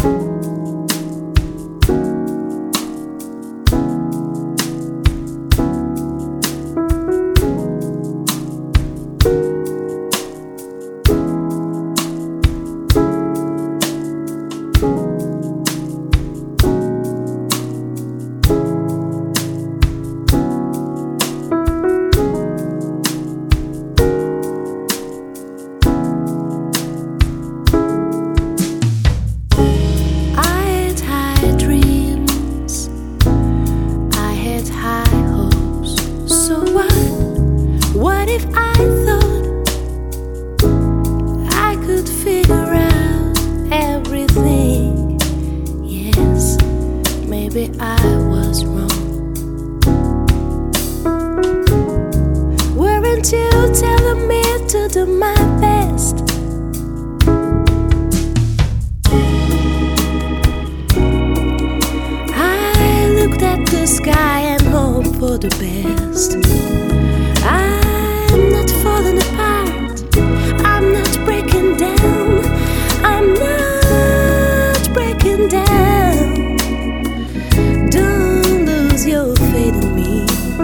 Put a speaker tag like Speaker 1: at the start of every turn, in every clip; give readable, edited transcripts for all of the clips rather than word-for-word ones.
Speaker 1: Maybe I was wrong. Weren't you telling me to do my best? I looked at the sky and hoped for the best. I'm not falling apart, I'm not breaking down, I'm not breaking down. Don't lose your faith in me.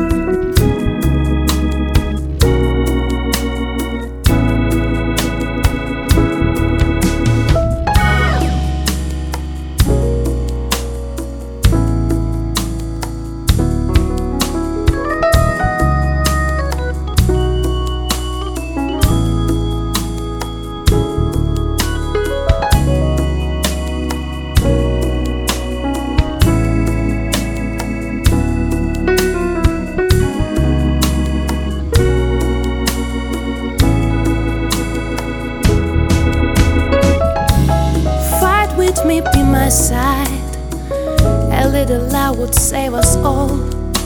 Speaker 1: Me be my side, a little love would save us all.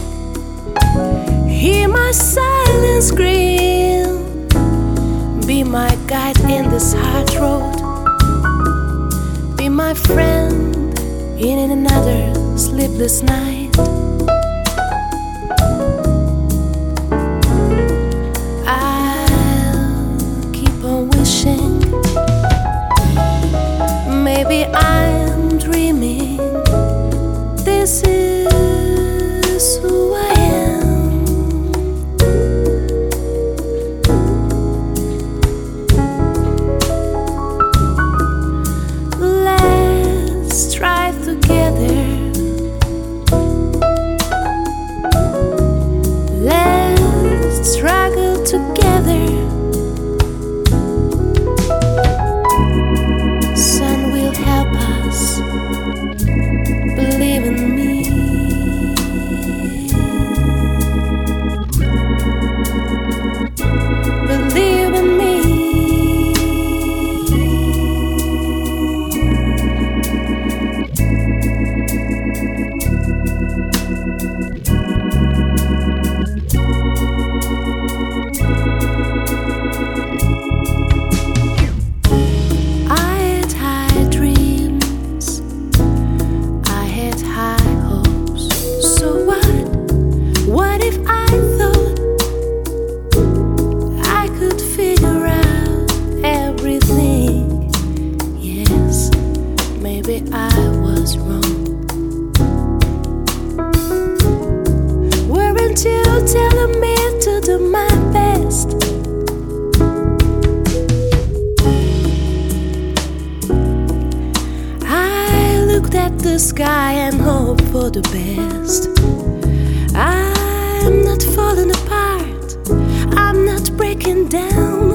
Speaker 1: Hear my silent scream, be my guide in this hard road, be my friend in another sleepless night. I'll keep on wishing. Maybe I'm dreaming. This is who I am. Let's strive together. Let's struggle together. Believe in me. Believe in me. Maybe I was wrong. Weren't you telling me to do my best? I looked at the sky and hoped for the best. I'm not falling apart, I'm not breaking down.